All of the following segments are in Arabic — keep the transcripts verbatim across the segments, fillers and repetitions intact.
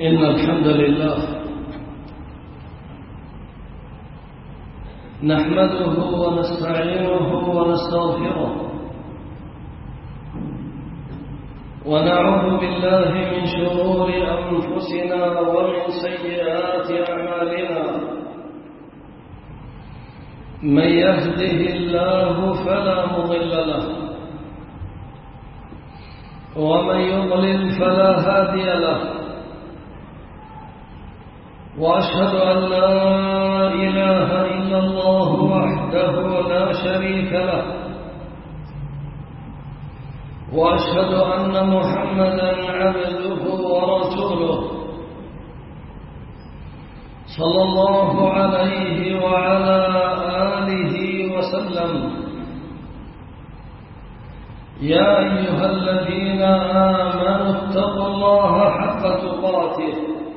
إن الحمد لله نحمده ونستعينه ونستغفره ونعوذ بالله من شرور أنفسنا ومن سيئات أعمالنا من يهده الله فلا مضل له ومن يضلل فلا هادي له وأشهد أن لا إله إلا الله وحده لا شريك له وأشهد أن محمدا عبده ورسوله صلى الله عليه وعلى آله وسلم يا أيها الذين آمنوا اتقوا الله حق تقاته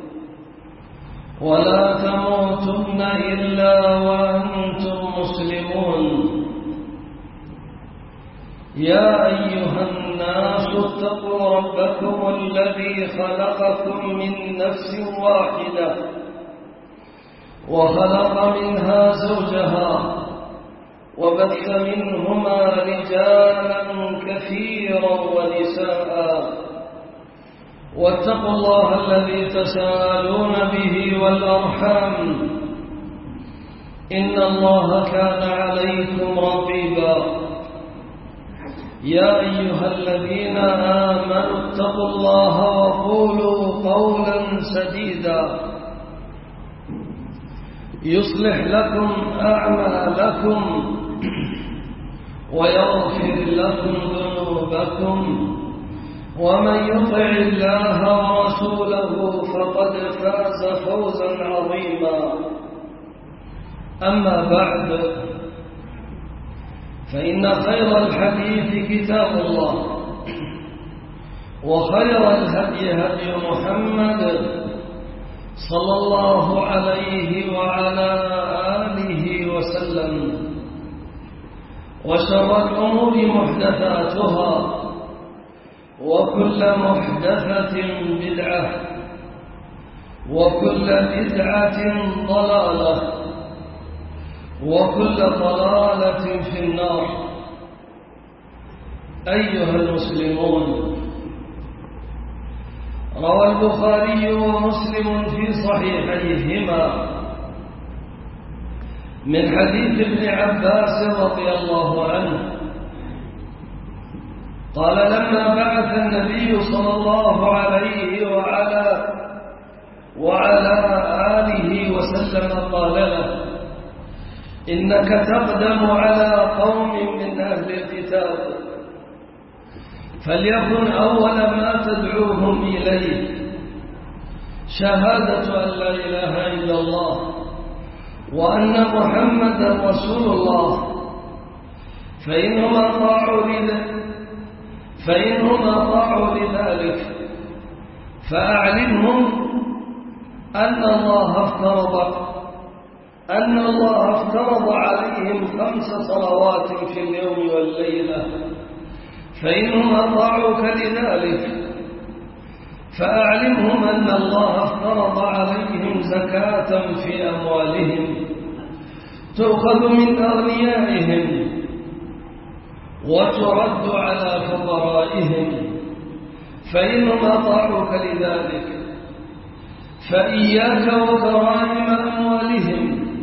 ولا تموتن إلا وأنتم مسلمون يا أيها الناس اتقوا ربكم الذي خلقكم من نفس واحدة وخلق منها زوجها وبث منهما رجالا كثيرا ونساء واتقوا الله الذي تساءلون به والأرحام إن الله كان عليكم رقيبا يا أيها الذين آمنوا اتقوا الله وقولوا قولا سديدا يصلح لكم أعمالكم ويغفر لكم ذنوبكم ومن يطع الله ورسوله فقد فاز فوزا عظيما أما بعد فإن خير الحديث كتاب الله وخير الهدي هدي محمد صلى الله عليه وعلى آله وسلم وشر الأمور محدثاتها وكل محدثة بدعة وكل بدعة ضلالة وكل ضلالة في النار. أيها المسلمون، روى البخاري ومسلم في صحيحيهما من حديث ابن عباس رضي الله عنه قال لما بعث النبي صلى الله عليه وعلى وعلى آله وسلم قال له إنك تقدم على قوم من أهل الكتاب فليكن أول ما تدعوهم إليه شهادة أن لا إله إلا الله وأن محمدا رسول الله فإنهم أطاعوا لذلك فإنهم أطاعوا لذلك فأعلمهم أن الله افترض أن الله افترض عليهم خمس صلوات في اليوم والليلة فإنهم أطاعوك لذلك فأعلمهم أن الله افترض عليهم زكاة في أموالهم تؤخذ من أغنيائهم وترد على فقرائهم فإنهم أطاعوك لذلك فإياك وكرائم أموالهم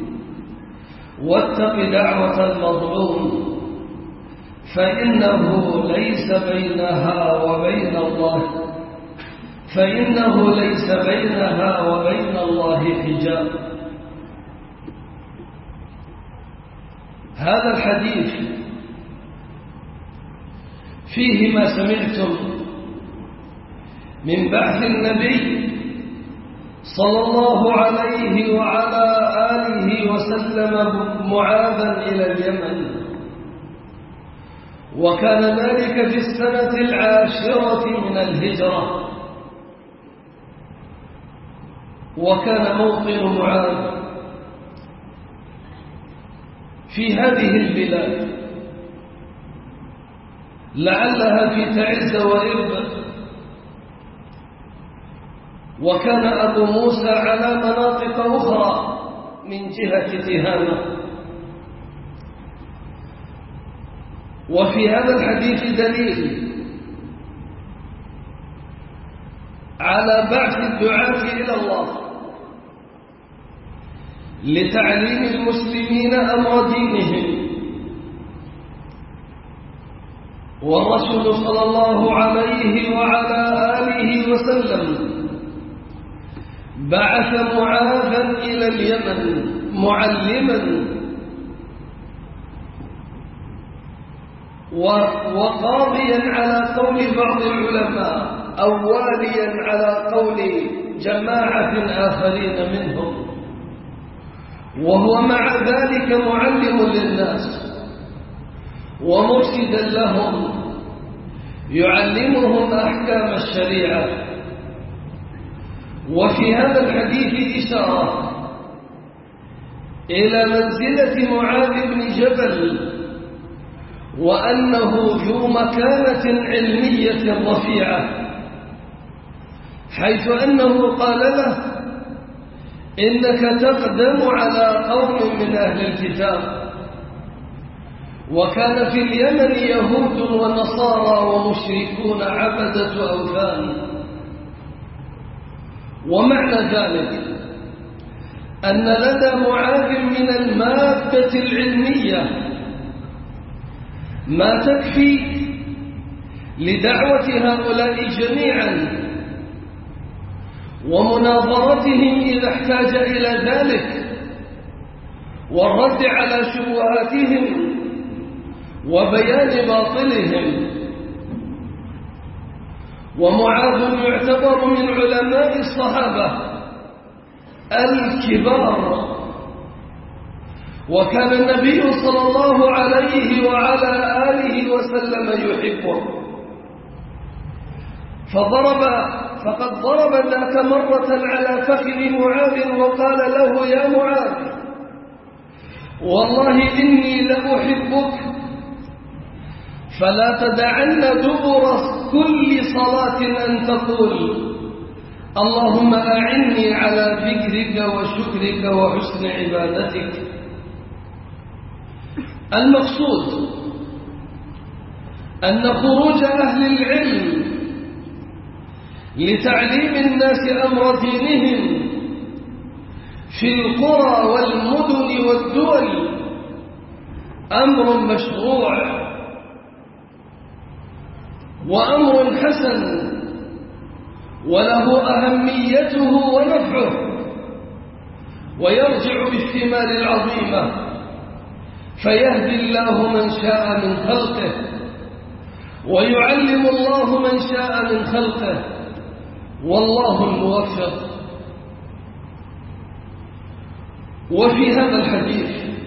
واتق دعوة المظلوم فإنه ليس بينها وبين الله فإنه ليس بينها وبين الله حجاب. هذا الحديث فيه ما سمعتم من بعث النبي صلى الله عليه وعلى آله وسلم معاذا إلى اليمن وكان ذلك في السنة العاشرة من الهجرة وكان موطن معاذ في هذه البلاد لعلها في تعز وإرب وكان أبو موسى على مناطق أخرى من جهة تهامة. وفي هذا الحديث دليل على بعث الدعاة إلى الله لتعليم المسلمين أمر دينهم. والرسول صلى الله عليه وعلى آله وسلم بعث معاذا إلى اليمن معلما وقاضيا على قول بعض العلماء أو واليا على قول جماعة آخرين منهم، وهو مع ذلك معلم للناس ومرشدا لهم يعلمهم أحكام الشريعة. وفي هذا الحديث إشارة إلى منزلة معاذ بن جبل وأنه ذو مكانة علمية رفيعة، حيث أنه قال له: إنك تقدم على قوم من أهل الكتاب. وكان في اليمن يهود ونصارى ومشركون عبدة أوثان. ومعنى ذلك أن لدى معاذ من المادة العلمية ما تكفي لدعوة هؤلاء جميعا ومناظرتهم إذا احتاج إلى ذلك، والرد على شبهاتهم وبيان باطلهم. ومعاذ يعتبر من علماء الصحابة الكبار، وكان النبي صلى الله عليه وعلى آله وسلم يحبه، فضرب فقد ضرب ذاك مرة على فخذ معاذ وقال له: يا معاذ، والله إني لأحبك، فلا تدعن دبر كل صلاة أن تقول: اللهم أعني على ذكرك وشكرك وحسن عبادتك. المقصود أن خروج أهل العلم لتعليم الناس أمر دينهم في القرى والمدن والدول أمر مشروع وأمر حسن، وله أهميته ونفعه، ويرجع بالثمار العظيمة، فيهدي الله من شاء من خلقه ويعلم الله من شاء من خلقه، والله الموفق. وفي هذا الحديث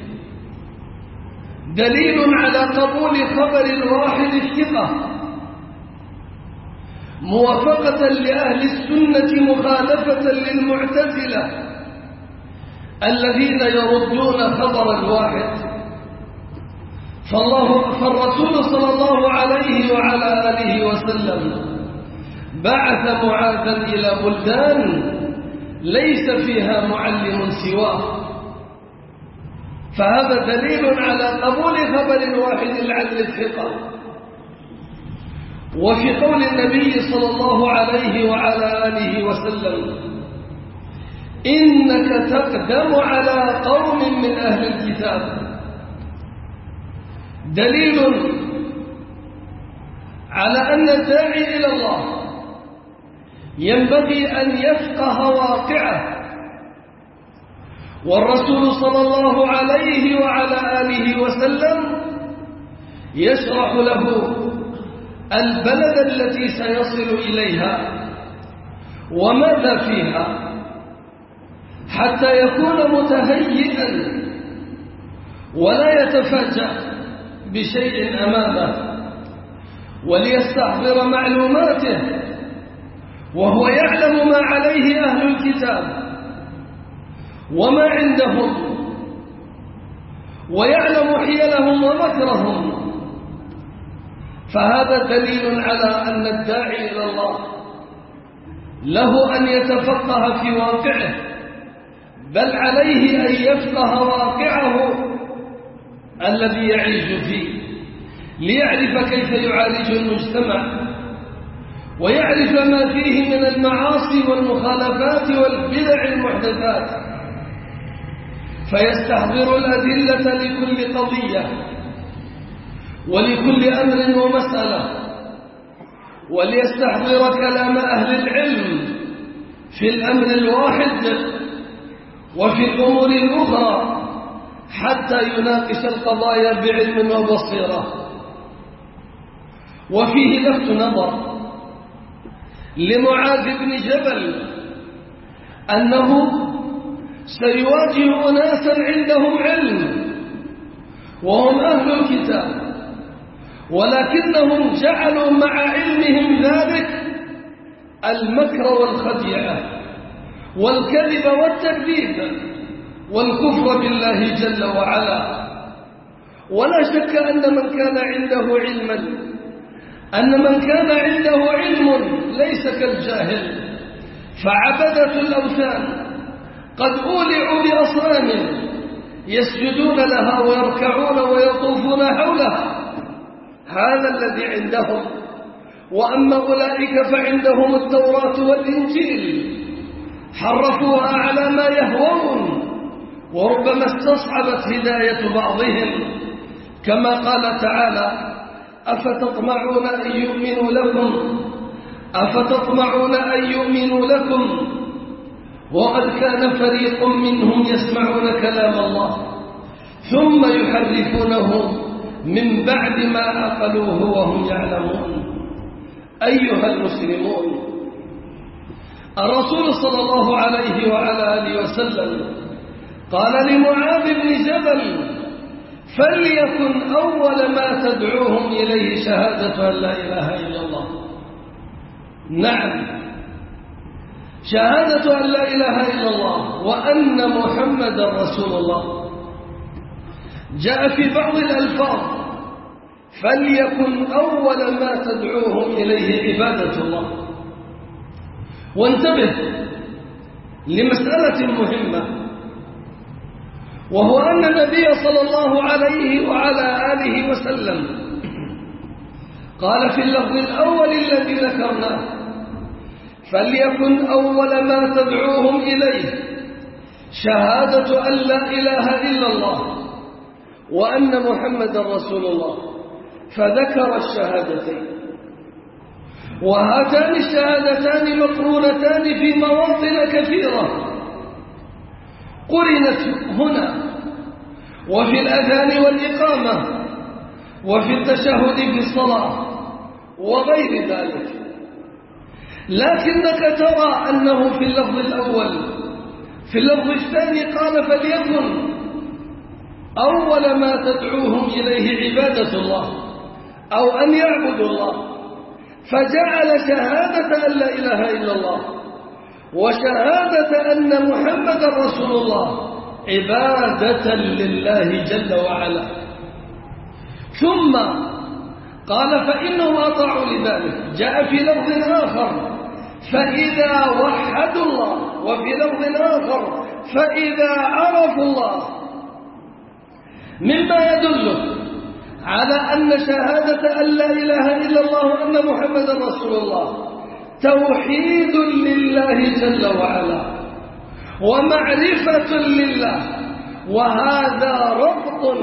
دليل على قبول خبر الواحد الثقة موافقة لأهل السنة مخالفة للمعتزلة الذين يردون خبر الواحد. فالله فالرسول صلى الله عليه وعلى آله وسلم بعث معاذا إلى بلدان ليس فيها معلم سواه، فهذا دليل على قبول خبر الواحد عن الثقة. وفي قول النبي صلى الله عليه وعلى آله وسلم: إنك تقدم على قوم من أهل الكتاب، دليل على أن الداعي إلى الله ينبغي أن يفقه واقعه، والرسول صلى الله عليه وعلى آله وسلم يشرح له البلد التي سيصل إليها وماذا فيها حتى يكون متهيئا ولا يتفاجأ بشيء أمامه، وليستحضر معلوماته وهو يعلم ما عليه أهل الكتاب وما عندهم، ويعلم حيلهم ومكرهم. فهذا دليل على أن الداعي إلى الله له أن يتفقه في واقعه، بل عليه أن يفقه واقعه الذي يعيش فيه ليعرف كيف يعالج المجتمع، ويعرف ما فيه من المعاصي والمخالفات والبدع المحدثات، فيستحضر الأدلة لكل قضية ولكل أمر ومسألة، وليستحضر كلام أهل العلم في الأمر الواحد وفي الأمور الأخرى، حتى يناقش القضايا بعلم وبصيرة. وفيه لفت نظر لمعاذ بن جبل أنه سيواجه أناسا عندهم علم وهم أهل الكتاب، ولكنهم جعلوا مع علمهم ذلك المكر والخديعة والكذب والتكذيب والكفر بالله جل وعلا. ولا شك أن من كان عنده علما أن من كان عنده علم ليس كالجاهل، فعبدة الأوثان قد أولعوا بأصنام يسجدون لها ويركعون ويطوفون حولها، هذا الذي عندهم. وأما أولئك فعندهم التوراة والإنجيل حرفوها على ما يهوون، وربما استصعبت هداية بعضهم، كما قال تعالى: أفتطمعون أن يؤمنوا لكم أفتطمعون أن يؤمنوا لكم وقد كان فريق منهم يسمعون كلام الله ثم يحرفونه من بعد ما عقلوه وهم يعلمون. أيها المسلمون، الرسول صلى الله عليه وعلى آله وسلم قال لمعاذ بن جبل: فليكن أول ما تدعوهم إليه شهادة أن لا إله إلا الله. نعم، شهادة أن لا إله إلا الله وأن محمد رسول الله. جاء في بعض الألفاظ: فليكن أول ما تدعوهم إليه عبادة الله. وانتبه لمسألة مهمة، وهو أن النبي صلى الله عليه وعلى آله وسلم قال في اللفظ الأول الذي ذكرناه: فليكن أول ما تدعوهم إليه شهادة أن لا إله إلا الله وأن محمد رسول الله، فذكر الشهادتين. وهاتان الشهادتان مقرونتان في مواطن كثيرة، قرنت هنا وفي الأذان والإقامة وفي التشهد في الصلاة وغير ذلك، لكنك ترى أنه في اللفظ الأول في اللفظ الثاني قال: فليكن أول ما تدعوهم إليه عبادة الله أو أن يعبدوا الله، فجعل شهادة أن لا إله إلا الله وشهادة أن محمد رسول الله عبادة لله جل وعلا. ثم قال: فإنهم أطاعوا لذلك. جاء في لفظ آخر: فإذا وحدوا الله، وفي لفظ آخر: فإذا عرفوا الله، مما يدل على أن شهادة أن لا إله إلا الله وأن محمد رسول الله توحيد لله جل وعلا ومعرفة لله، وهذا ربط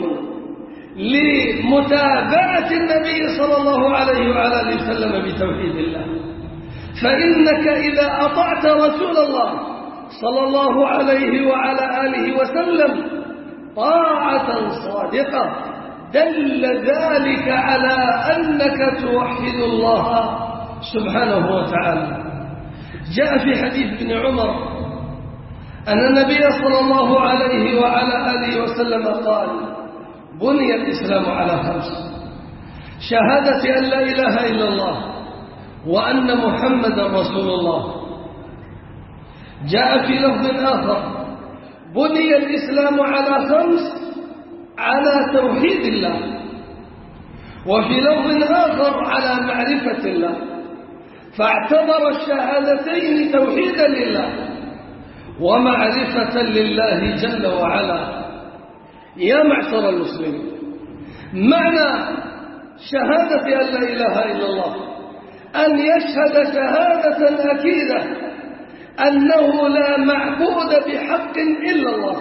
لمتابعة النبي صلى الله عليه وعلى آله وسلم بتوحيد الله. فإنك إذا أطعت رسول الله صلى الله عليه وعلى آله وسلم طاعة صادقة دل ذلك على أنك توحد الله سبحانه وتعالى. جاء في حديث ابن عمر أن النبي صلى الله عليه وعلى آله وسلم قال: بني الإسلام على خمس: شهادة أن لا إله إلا الله وأن محمد رسول الله. جاء في لفظ آخر: بني الإسلام على خمس: على توحيد الله. وفي لفظ آخر: على معرفة الله. فاعتبر الشهادتين توحيدا لله ومعرفة لله جل وعلا. يا معشر المسلمين، معنى شهادة أن لا إله إلا الله أن يشهد شهادة أكيدة أنه لا معبود بحق إلا الله،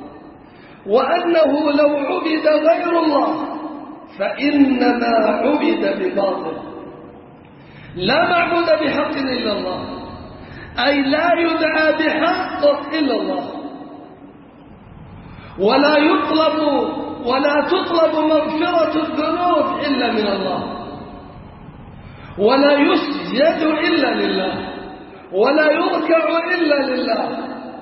وأنه لو عبد غير الله فإنما عبد بباطل. لا معبود بحق إلا الله، أي لا يدعى بحق إلا الله، ولا يطلب ولا تطلب مغفرة الذنوب إلا من الله، ولا يسجد إلا لله، ولا يركع إلا لله،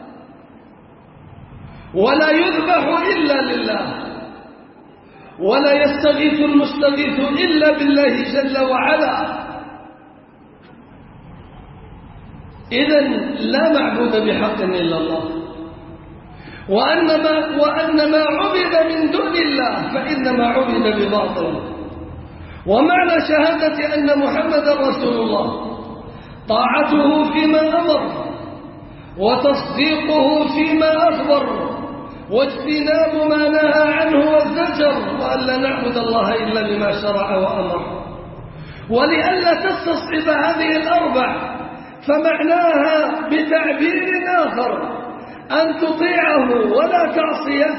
ولا يذبح إلا لله، ولا يستغيث المستغيث إلا بالله جل وعلا. إذن لا معبود بحق إلا الله، وأن ما, وأن ما عبد من دون الله فإنما عبد بباطل. ومعنى شهادة أن محمدا رسول الله طاعته فيما أمر، وتصديقه فيما أخبر، واجتناب ما نهى عنه والزجر، وأن لا نعبد الله إلا بما شرع وأمر. ولئلا تستصعب هذه الأربع فمعناها بتعبير آخر أن تطيعه ولا تعصيه،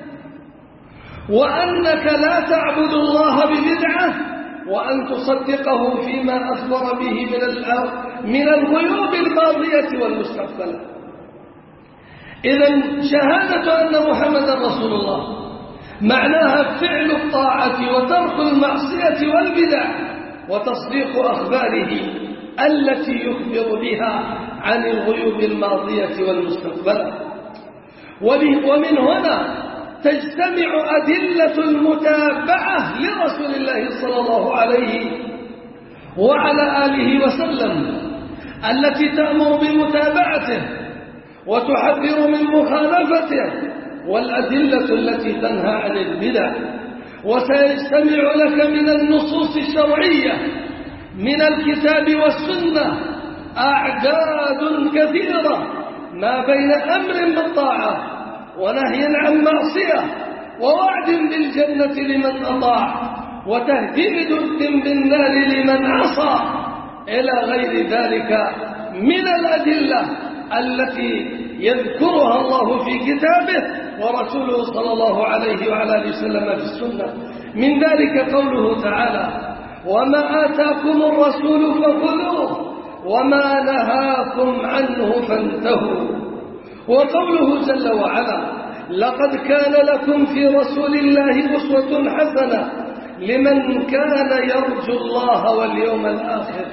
وأنك لا تعبد الله ببدعة، وأن تصدقه فيما أخبر به من الغيوب الماضية والمستقبلة. إذن شهادة أن محمدا رسول الله معناها فعل الطاعة وترك المعصية والبدع، وتصديق أخباره التي يخبر بها عن الغيوب الماضية والمستقبلة. ومن هنا تجتمع أدلة المتابعة لرسول الله صلى الله عليه وعلى آله وسلم التي تأمر بمتابعته وتحذر من مخالفته، والأدلة التي تنهى عن البدع. وسيجتمع لك من النصوص الشرعية من الكتاب والسنة أعداد كثيرة ما بين أمر بالطاعة ونهي عن معصية ووعد بالجنة لمن أطاع وتهديد بالنار لمن عصى إلى غير ذلك من الأدلة التي يذكرها الله في كتابه ورسوله صلى الله عليه وعلى آله وسلم في السنة. من ذلك قوله تعالى: وما آتاكم الرسول فخذوه وما نهاكم عنه فانتهوا. وقوله جل وعلا: لقد كان لكم في رسول الله أسوة حسنة لمن كان يرجو الله واليوم الآخر.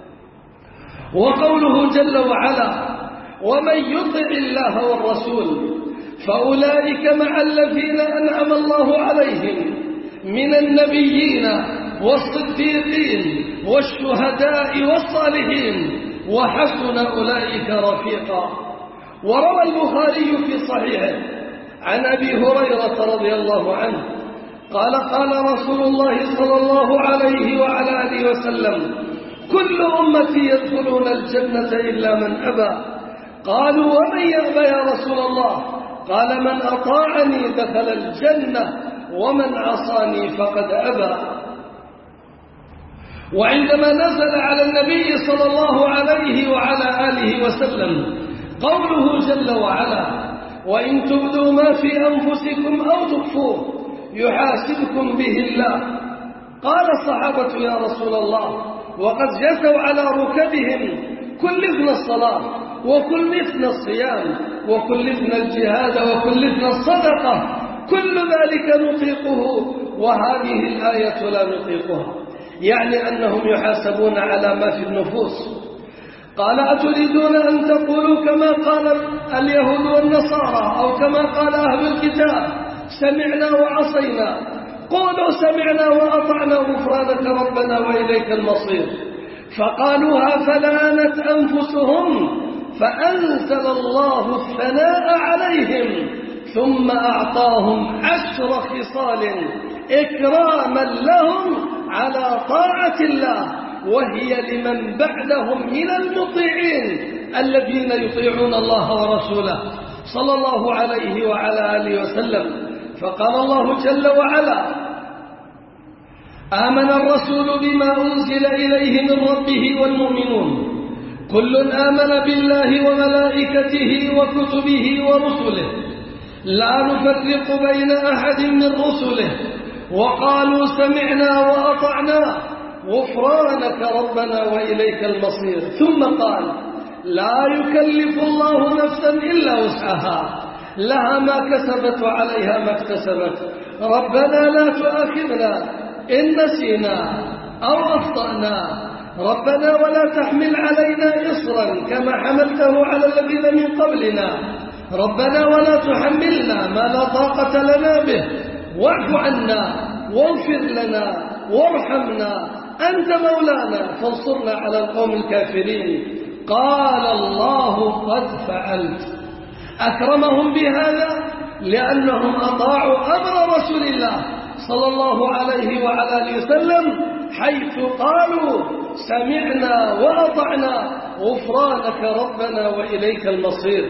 وقوله جل وعلا: ومن يطع الله والرسول فأولئك مع الذين أنعم الله عليهم من النبيين والصديقين والشهداء والصالحين وحسن أولئك رفيقا. وروى البخاري في صحيحه عن أبي هريرة رضي الله عنه قال: قال رسول الله صلى الله عليه وعلى آله وسلم: كل أمتي يدخلون الجنة إلا من أبى. قالوا: ومن يأبى يا رسول الله؟ قال: من أطاعني دخل الجنة ومن عصاني فقد أبى. وعندما نزل على النبي صلى الله عليه وعلى آله وسلم قوله جل وعلا: وإن تبدوا ما في أنفسكم أو تخفوه يحاسبكم به الله، قال الصحابة: يا رسول الله، وقد جثوا على ركبهم كلفنا الصلاة وكلفنا الصيام وكلفنا الجهاد وكلفنا الصدقة، كل ذلك نطيقه وهذه الآية لا نطيقها، يعني أنهم يحاسبون على ما في النفوس. قال: أتريدون أن تقولوا كما قال اليهود والنصارى أو كما قال أهل الكتاب سمعنا وعصينا؟ قولوا سمعنا وأطعنا غفرانك ربنا وإليك المصير. فقالوها فلانت أنفسهم فأنزل الله الثناء عليهم ثم أعطاهم عشر خصال إكراما لهم على طاعة الله وهي لمن بعدهم من المطيعين الذين يطيعون الله ورسوله صلى الله عليه وعلى آله وسلم. فقال الله جل وعلا: آمن الرسول بما أنزل إليه من ربه والمؤمنون كل آمن بالله وملائكته وكتبه ورسله لا نفرق بين أحد من رسله وقالوا سمعنا وأطعنا غفرانك ربنا وإليك المصير. ثم قال: لا يكلف الله نفسا إلا وسعها لها ما كسبت وعليها ما اكتسبت ربنا لا تؤاخذنا إن نسينا أو أخطأنا ربنا ولا تحمل علينا إصرا كما حملته على الذين من قبلنا ربنا ولا تحملنا ما لا طاقة لنا به واعف عنا واغفر لنا وارحمنا أنت مولانا فانصرنا على القوم الكافرين. قال الله: قد فعلت. أكرمهم بهذا لأنهم أطاعوا أمر رسول الله صلى الله عليه وعلى آله وسلم حيث قالوا: سمعنا وأطعنا غفرانك ربنا وإليك المصير.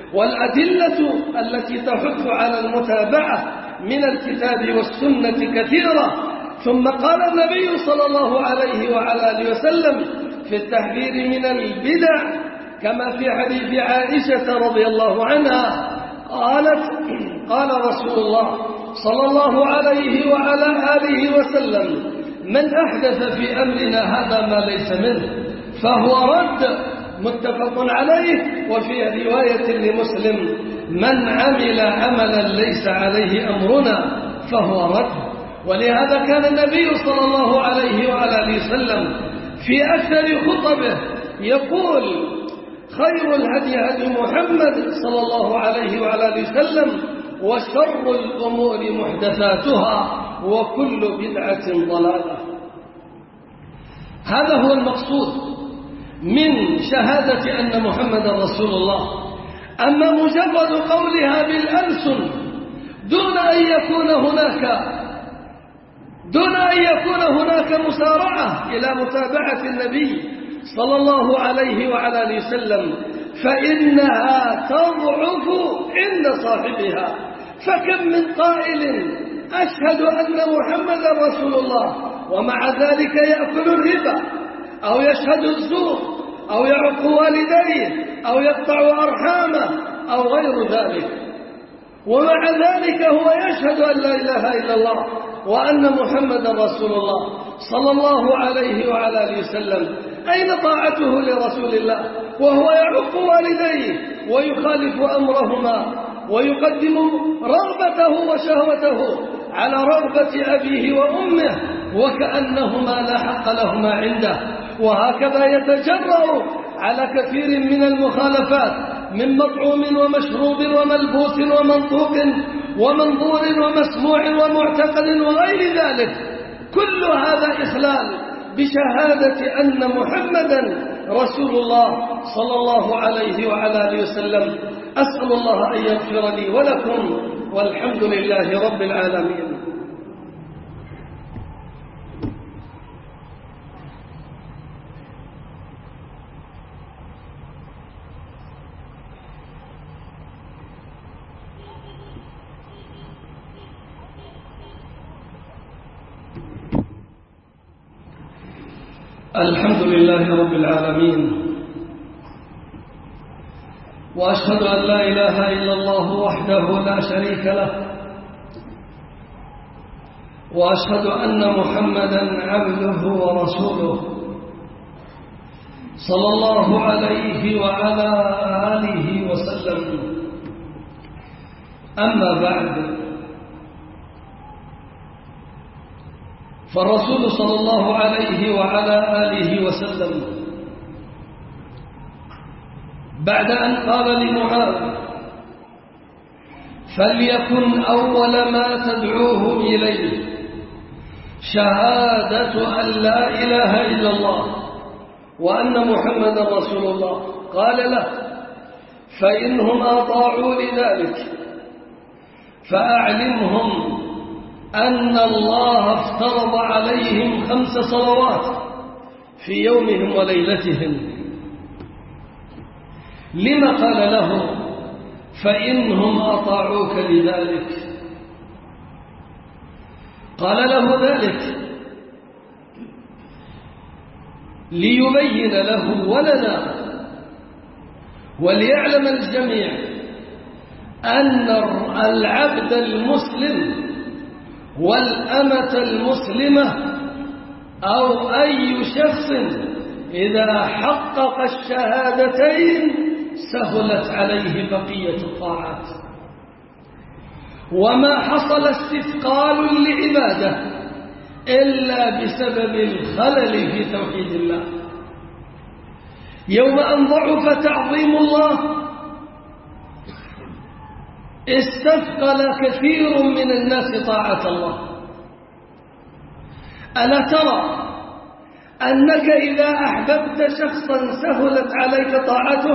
والأدلة التي تحث على المتابعة من الكتاب والسنة كثيرة. ثم قال النبي صلى الله عليه وعلى آله وسلم في التحذير من البدع كما في حديث عائشة رضي الله عنها قالت: قال رسول الله صلى الله عليه وعلى آله وسلم: من أحدث في أمرنا هذا ما ليس منه فهو رد. متفق عليه. وفي رواية لمسلم: من عمل عملا ليس عليه أمرنا فهو رد. ولهذا كان النبي صلى الله عليه وعلى آله وسلم في أكثر خطبه يقول: خير الهدي هدي محمد صلى الله عليه وعلى آله وسلم وشر الأمور محدثاتها وكل بدعة ضلالة. هذا هو المقصود من شهادة أن محمد رسول الله. أما مجرد قولها بالألسن دون أن يكون هناك دون أن يكون هناك مسارعة إلى متابعة النبي صلى الله عليه وعلى آله وسلم فإنها تضعف عند صاحبها. فكم من قائل: أشهد أن محمد رسول الله، ومع ذلك يأكل الربا أو يشهد الزور أو يعق والديه أو يقطع أرحامه أو غير ذلك، ومع ذلك هو يشهد أن لا إله إلا الله وأن محمد رسول الله صلى الله عليه وعلى آله وسلم. أين طاعته لرسول الله وهو يعق والديه ويخالف أمرهما ويقدم رغبته وشهوته على رغبة أبيه وأمه وكأنهما لا حق لهما عنده؟ وهكذا يتجرأ على كثير من المخالفات من مطعوم ومشروب وملبوس ومنطوق ومنظور ومسموع ومعتقد وغير ذلك. كل هذا إخلال بشهادة أن محمدا رسول الله صلى الله عليه وعلى آله وسلم. أسأل الله أن يغفر لي ولكم والحمد لله رب العالمين. الحمد لله رب العالمين، وأشهد أن لا إله إلا الله وحده لا شريك له، وأشهد أن محمدا عبده ورسوله صلى الله عليه وعلى آله وسلم. أما بعد، فالرسول صلى الله عليه وعلى آله وسلم بعد أن قال لمعاذ: فليكن أول ما تدعوهم إليه شهادة أن لا إله إلا الله وأن محمد رسول الله، قال له: فإنهم أطاعوا لذلك في يومهم وليلتهم. لما قال له فإنهم أطاعوك لذلك؟ قال له ذلك ليبين له ولنا وليعلم الجميع أن العبد المسلم والأمة المسلمة أو أي شخص إذا حقق الشهادتين سهلت عليه بقية الطاعات، وما حصل استثقال لعباده إلا بسبب الخلل في توحيد الله. يوم أن ضعف تعظيم الله استثقل كثير من الناس طاعة الله. ألا ترى أنك إذا أحببت شخصا سهلت عليك طاعته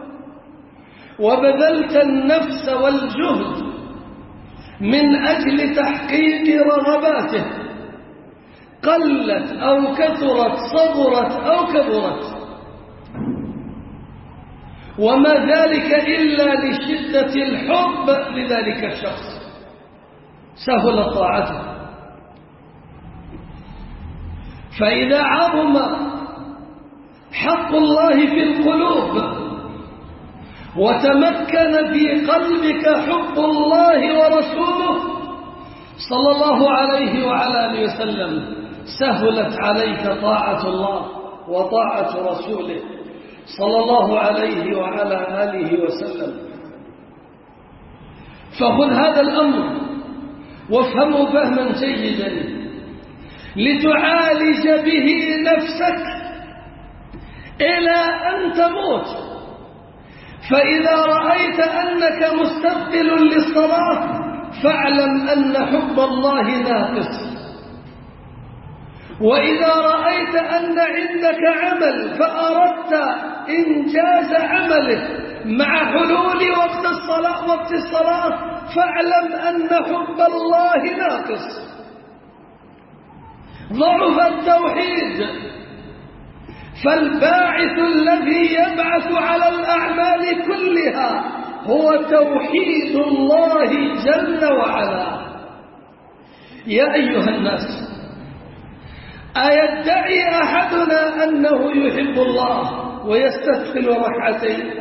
وبذلت النفس والجهد من أجل تحقيق رغباته، قلت أو كثرت، صغرت أو كبرت، وما ذلك إلا لشدة الحب لذلك الشخص، سهل طاعته. فإذا عظم حق الله في القلوب وتمكن في قلبك حب الله ورسوله صلى الله عليه وعلى آله وسلم سهلت عليك طاعة الله وطاعة رسوله صلى الله عليه وعلى آله وسلم. فخذ هذا الأمر وافهمه فهما جيدا لتعالج به نفسك إلى أن تموت. فإذا رأيت أنك مستثقل للصلاة فاعلم أن حب الله ناقص. وإذا رأيت أن عندك عمل فأردت إنجاز عمله مع حلول وقت الصلاة وقت الصلاة فاعلم أن حب الله ناقص. ضعف التوحيد، فالباعث الذي يبعث على الأعمال كلها هو توحيد الله جل وعلا. يا أيها الناس، أيدعي أحدنا أنه يحب الله ويستثقل ركعتين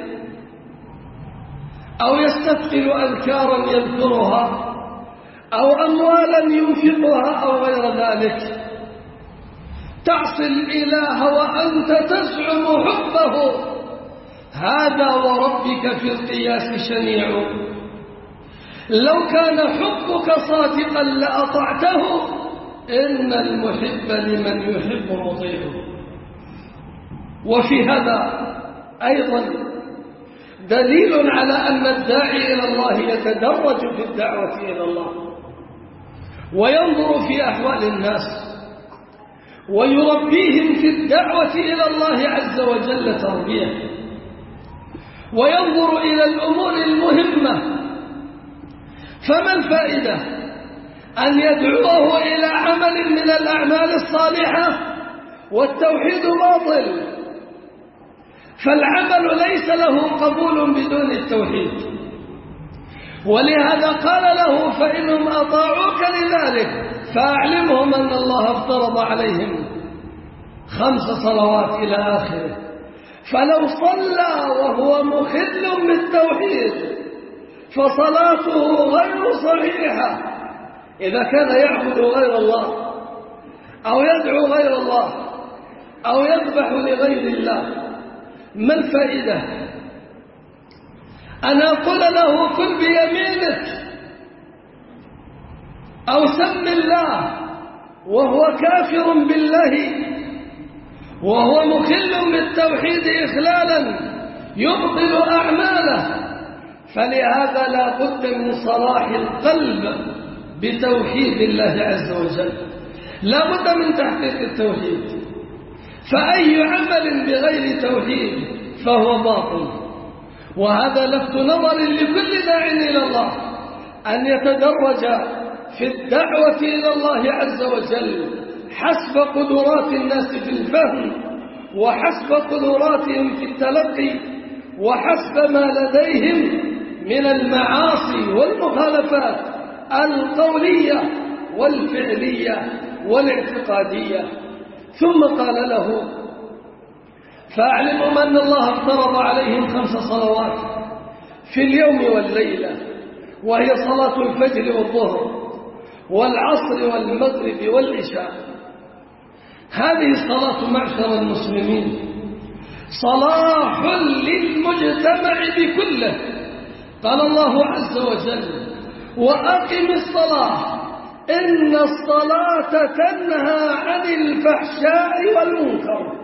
أو يستثقل أذكارا يذكرها أو أموالا ينفقها أو غير ذلك؟ تعصي الإله وأنت تزعم حبه، هذا وربك في القياس شنيع. لو كان حبك صادقا لأطعته، إن المحب لمن يحب مطيع. وفي هذا أيضا دليل على أن الداعي إلى الله يتدرج في الدعوة إلى الله وينظر في أحوال الناس ويربيهم في الدعوة إلى الله عز وجل تربية، وينظر إلى الأمور المهمة. فما الفائدة أن يدعوه إلى عمل من الأعمال الصالحة والتوحيد باطل؟ فالعمل ليس له قبول بدون التوحيد. ولهذا قال له فإنهم أطاعوك لذلك فأعلمهم أن الله افترض عليهم خمس صلوات إلى آخره. فلو صلى وهو مخل بالتوحيد فصلاته غير صحيحة. إذا كان يعبد غير الله أو يدعو غير الله أو يذبح لغير الله، ما الفائدة أن أقول له كل بيمينك أو سم الله وهو كافر بالله وهو مخل بالتوحيد إخلالا يبطل أعماله؟ فلهذا لا بد من صلاح القلب بتوحيد الله عز وجل، لا بد من تحقيق التوحيد. فأي عمل بغير توحيد فهو باطل. وهذا لفت نظر لكل داع إلى الله أن يتدرج في الدعوة إلى الله عز وجل حسب قدرات الناس في الفهم وحسب قدراتهم في التلقي وحسب ما لديهم من المعاصي والمخالفات القولية والفعلية والاعتقادية. ثم قال له: فأعلمهم أن الله افترض عليهم خمس صلوات في اليوم والليلة، وهي صلاة الفجر والظهر والعصر والمغرب والعشاء. هذه الصلاة معشر المسلمين صلاح للمجتمع بكله. قال الله عز وجل: وأقم الصلاة إن الصلاة تنهى عن الفحشاء والمنكر.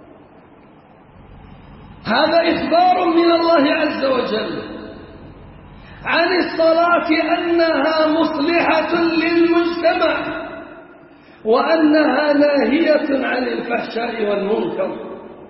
هذا إخبار من الله عز وجل عن الصلاة أنها مصلحة للمجتمع وأنها ناهية عن الفحشاء والمنكر.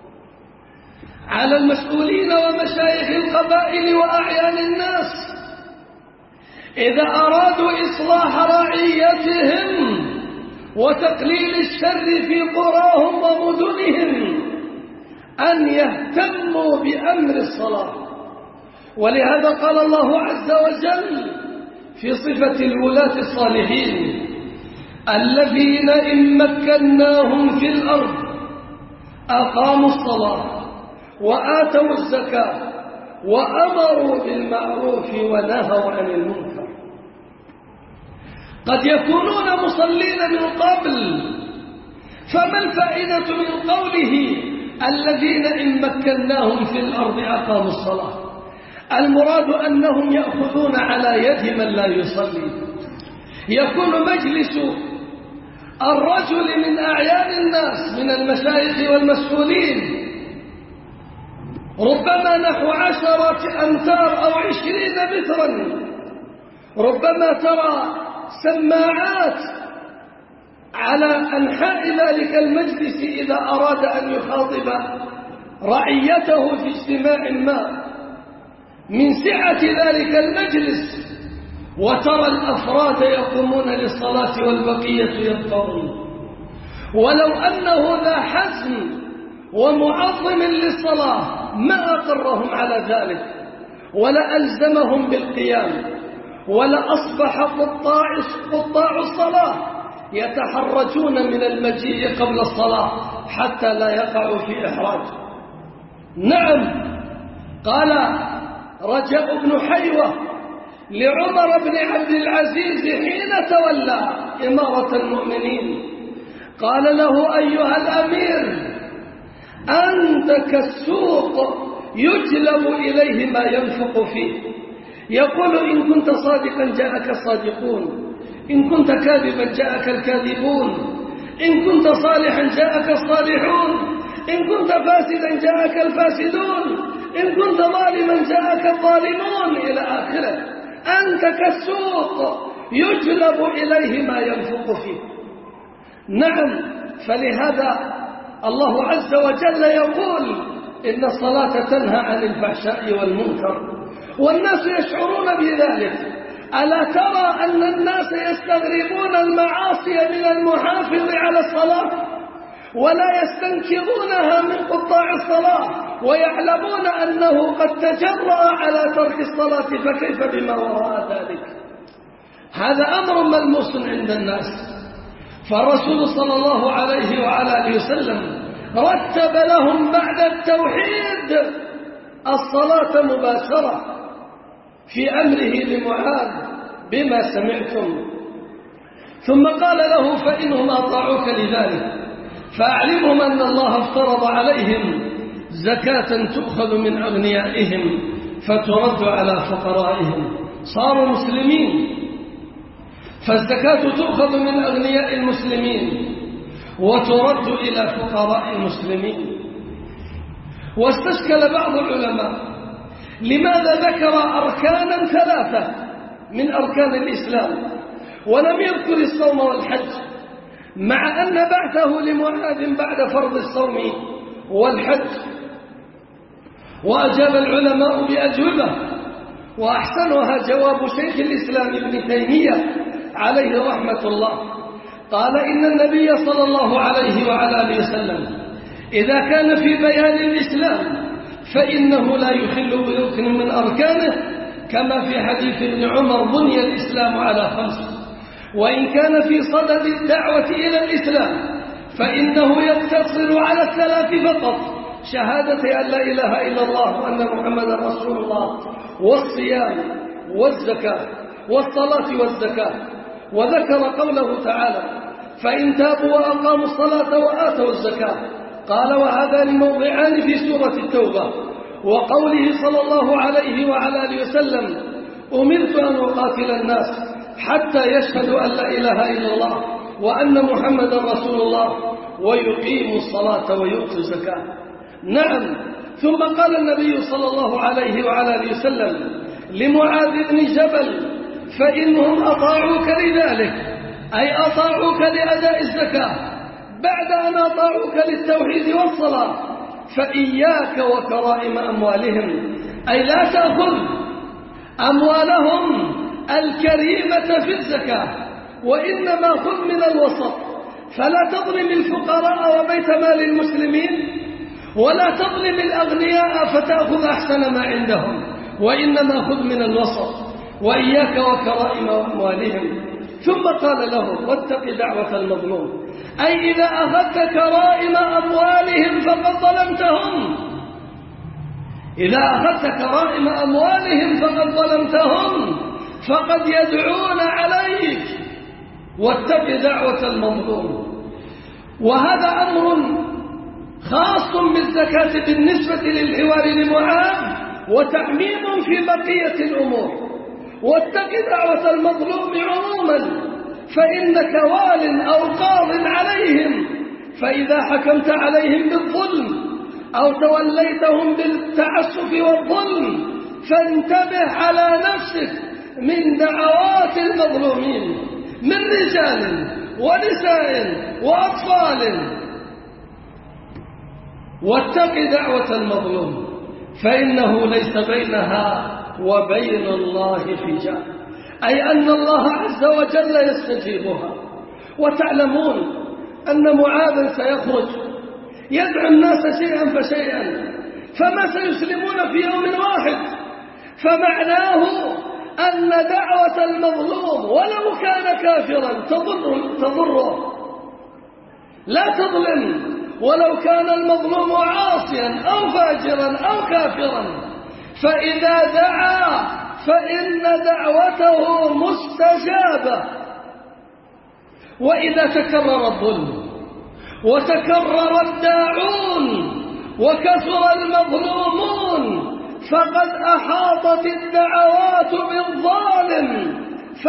على المسؤولين ومشايخ القبائل وأعيان الناس إذا أرادوا إصلاح رعيتهم وتقليل الشر في قراهم ومدنهم أن يهتموا بأمر الصلاة. ولهذا قال الله عز وجل في صفة الولاة الصالحين: الذين إن مكناهم في الأرض أقاموا الصلاة وآتوا الزكاة وأمروا بالمعروف ونهوا عن المنكر. قد يكونون مصلين من قبل، فما الفائدة من قوله الذين إن مكناهم في الأرض أقاموا الصلاة؟ المراد أنهم يأخذون على يد من لا يصلي. يكون مجلس الرجل من أعيان الناس من المشايخ والمسؤولين ربما نحو عشرة أمتار أو عشرين مترا. ربما ترى سماعات على أنحاء ذلك المجلس إذا أراد أن يخاطب رعيته في اجتماع ما من سعة ذلك المجلس، وترى الأفراد يقومون للصلاة والبقية يبقون. ولو أنه ذا حزم ومعظم للصلاة ما أقرهم على ذلك ولا ألزمهم بالقيام، ولا أصبح قطاع قطاع الصلاة يتحرجون من المجيء قبل الصلاة حتى لا يقعوا في إحراج. نعم، قال رجاء بن حيوة لعمر بن عبد العزيز حين تولى إمارة المؤمنين، قال له: أيها الأمير، أنت كالسوق يجلب إليه ما ينفق فيه. يقول: إن كنت صادقا جاءك الصادقون، إن كنت كاذبا جاءك الكاذبون، إن كنت صالحا جاءك الصالحون، إن كنت فاسدا جاءك الفاسدون، إن كنت ظالما جاءك الظالمون، إلى آخره. أنت كالسوق يجلب إليه ما ينفق فيه. نعم، فلهذا الله عز وجل يقول: إن الصلاة تنهى عن الفحشاء والمنكر، والناس يشعرون بذلك. ألا ترى أن الناس يستغربون المعاصي من المحافظ على الصلاة ولا يستنكرونها من قطاع الصلاة، ويعلمون أنه قد تجرأ على ترك الصلاة، فكيف بما وراء ذلك؟ هذا أمر ملموس عند الناس. فالرسول صلى الله عليه وعلى آله وسلم رتب لهم بعد التوحيد الصلاة مباشرة في أمره لمعاذ بما سمعتم. ثم قال له: فإنهم أطاعوك لذلك فأعلمهم أن الله افترض عليهم زكاة تؤخذ من أغنيائهم فترد على فقرائهم. صاروا مسلمين، فالزكاة تؤخذ من أغنياء المسلمين وترد إلى فقراء المسلمين. واستشكل بعض العلماء لماذا ذكر أركانا ثلاثة من أركان الإسلام ولم يذكر الصوم والحج، مع أن بعثه لمعاذ بعد فرض الصوم والحج. وأجاب العلماء بأجوبة، وأحسنها جواب شيخ الإسلام ابن تيمية عليه رحمة الله. قال: إن النبي صلى الله عليه وعلى آله وسلم إذا كان في بيان الإسلام فإنه لا يخل بركن من أركانه، كما في حديث ابن عمر بني الإسلام على خمس. وإن كان في صدد الدعوة إلى الإسلام فإنه يقتصر على الثلاث فقط: شهادة أن لا إله إلا الله وأن محمدا رسول الله، والصيام والزكاة والصلاة والزكاة. وذكر قوله تعالى: فإن تابوا وأقاموا الصلاة وآتوا الزكاة. قال: وهذان موضعان في سورة التوبة. وقوله صلى الله عليه وعلى آله وسلم: أمرت أن أقاتل الناس حتى يشهدوا أن لا إله إلا الله وأن محمدا رسول الله ويقيموا الصلاة ويؤتوا الزكاة. نعم. ثم قال النبي صلى الله عليه وعلى آله وسلم لمعاذ بن جبل: فإنهم أطاعوك لذلك، أي أطاعوك لأداء الزكاة بعد أن أطاعوك للتوحيد والصلاة، فإياك وكرائم أموالهم، أي لا تأخذ أموالهم الكريمة في الزكاة، وإنما خذ من الوسط، فلا تظلم الفقراء وبيت مال المسلمين، ولا تظلم الأغنياء فتأخذ أحسن ما عندهم، وإنما خذ من الوسط، وإياك وكرائم أموالهم. ثم قال له: واتق دعوة المظلوم، أي إذا أخذت كرائم أموالهم فقد ظلمتهم، إذا أخذت كرائم أموالهم فقد ظلمتهم، فقد يدعون عليك، واتق دعوة المظلوم. وهذا أمر خاص بالزكاة بالنسبة للحوار لمعاذ، وتعميم في بقية الأمور. واتق دعوة المظلوم عموما، فإنك وال أو قاض عليهم، فإذا حكمت عليهم بالظلم أو توليتهم بالتعسف والظلم فانتبه على نفسك من دعوات المظلومين من رجال ونساء وأطفال. واتق دعوة المظلوم فإنه ليس بينها وبين الله حجاب، أي أن الله عز وجل يستجيبها. وتعلمون أن معاذ سيخرج يدعو الناس شيئا فشيئا، فما سيسلمون في يوم واحد. فمعناه أن دعوة المظلوم ولو كان كافرا تضر تضره، لا تظلم ولو كان المظلوم عاصيا أو فاجرا أو كافرا، فإذا دعا فإن دعوته مستجابة. وإذا تكرر الظلم وتكرر الداعون وكثر المظلومون فقد أحاطت الدعوات بالظالم،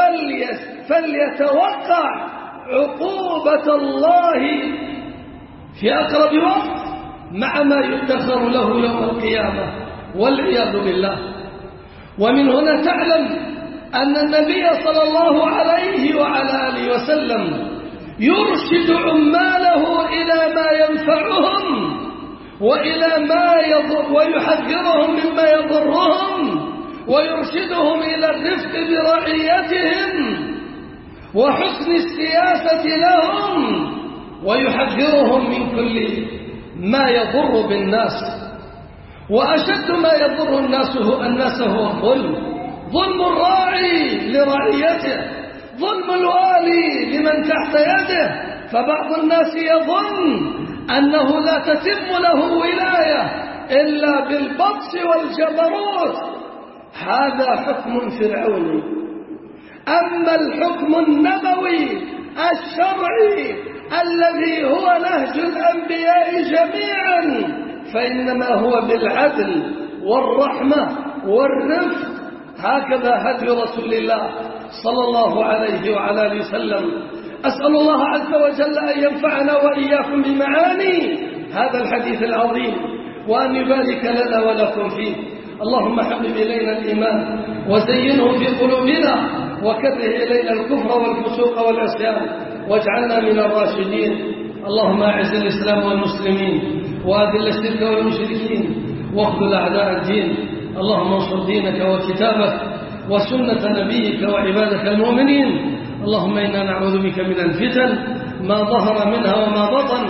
فليتوقع عقوبة الله في أقرب وقت مع ما يدخر له يوم القيامة والعياذ بالله. ومن هنا تعلم أن النبي صلى الله عليه وعلى آله وسلم يرشد عماله إلى ما ينفعهم وإلى ما يضر، ويحذرهم مما يضرهم، ويرشدهم إلى الرفق برعيتهم وحسن السياسة لهم، ويحذرهم من كل ما يضر بالناس. وأشد ما يضر الناس هو الناس هو الظلم، ظلم الراعي لرعيته، ظلم الوالي لمن تحت يده. فبعض الناس يظن أنه لا تتم له ولاية إلا بالبطش والجبروت، هذا حكم فرعوني. أما الحكم النبوي الشرعي الذي هو نهج الأنبياء جميعا فإنما هو بالعدل والرحمة والرفق، هكذا هدي رسول الله صلى الله عليه وعلى آله وسلم. أسأل الله عز وجل أن ينفعنا وإياكم بمعاني هذا الحديث العظيم، وأن يبارك لنا ولكم فيه. اللهم حبب إلينا الإيمان وزينه في قلوبنا، وكره إلينا الكفر والفسوق والعصيان، واجعلنا من الراشدين. اللهم أعز الإسلام والمسلمين، وأذل الشرك والمشركين، واخذل أعداء الدين. اللهم انصر دينك وكتابك وسنة نبيك وعبادك المؤمنين. اللهم إنا نعوذ بك من الفتن ما ظهر منها وما بطن.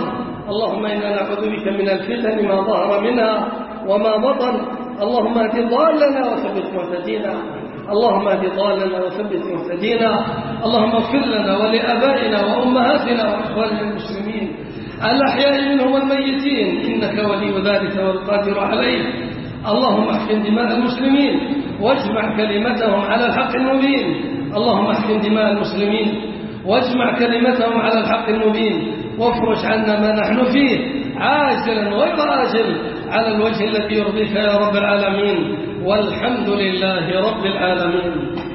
اللهم إنا نعوذ بك من الفتن ما ظهر منها وما بطن. اللهم اهد ضالنا وثبت مهتدينا، اللهم اهد ضالنا وثبت مهتدينا. اللهم اغفر لنا ولآبائنا وأمهاتنا وإخواننا المسلمين الأحياء منهم والميتين، إنك ولي ذلك والقادر عليه. اللهم احقن دماء المسلمين واجمع كلمتهم على الحق المبين. اللهم احقن دماء المسلمين واجمع كلمتهم على الحق المبين، وافرج عنا ما نحن فيه عاجلا غير آجل على الوجه الذي يرضيك يا رب العالمين، والحمد لله رب العالمين.